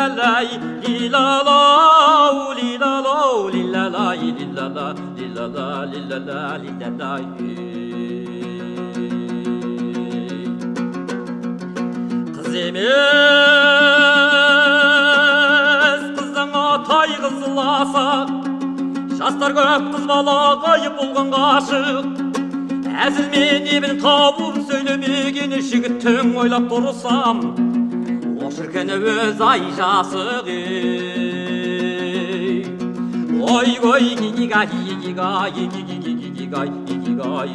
lay lilala lilala lilala lilala lilala lilala lilala. Kız emez kızdan atay kızılasa, жастар көп қыз бала ғайып болған ғашық. Әзіл мен ебін табып сөйлемеген жігіттің ойлап тұрсам, о шіркіні өз ай жасық. Ой ой гигигай гигигай гигигай гигигай.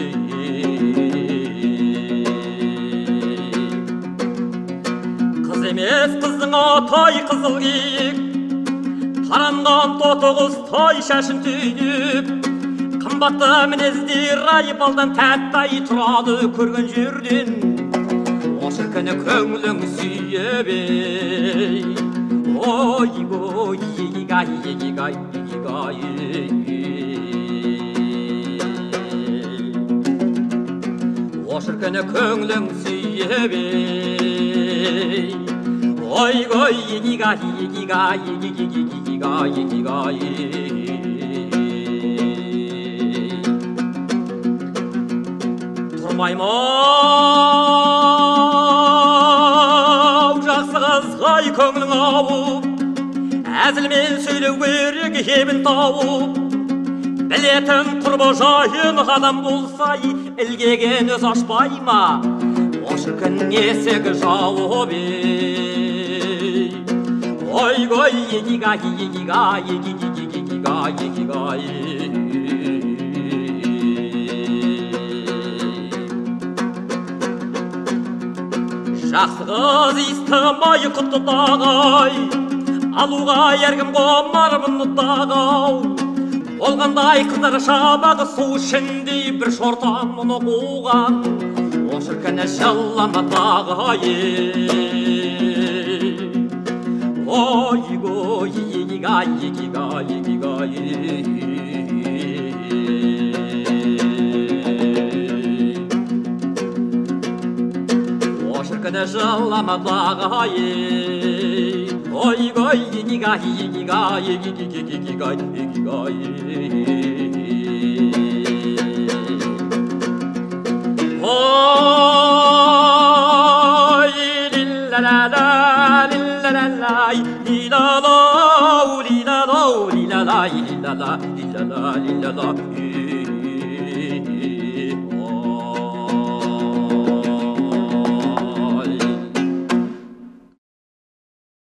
Қыз емес қыздың атай қызыл киік, таранған тоты қыз тай шашын түйіп, қымбатты мінездер айыпалдан тәттай тұрады көрген жерден. О шіркіні көңілің сүйіп ей, ой ой егигай егигай егигай. О шіркіні көңілің сүйіп ей, ой ой егигай егигай егигай егигай. Тұрмаймау жақсы қызғай көңілің ауып, әзілмен сөйлеу керек ебін тауып. Білетін құрбы жайын адам болса, ілгеген өз ашпай ма, о шіркін есігі жауып ей. Ой ой егигай егигай егигай егигай. Жақсы қыз истамай құтты тағай, алуға әркім қомар мұны тағау. Болғандай қыздар шабағы су ішіндей бір шортан мұны қуған, о шіркіні жылама тағай. Ой ой егигай егигай егигай. Шіркіні жылама тағай. Ой ой егигай егигай егигай егигай. Ой лилалала лилалала лилала лилала лилала лилала лилала лилала.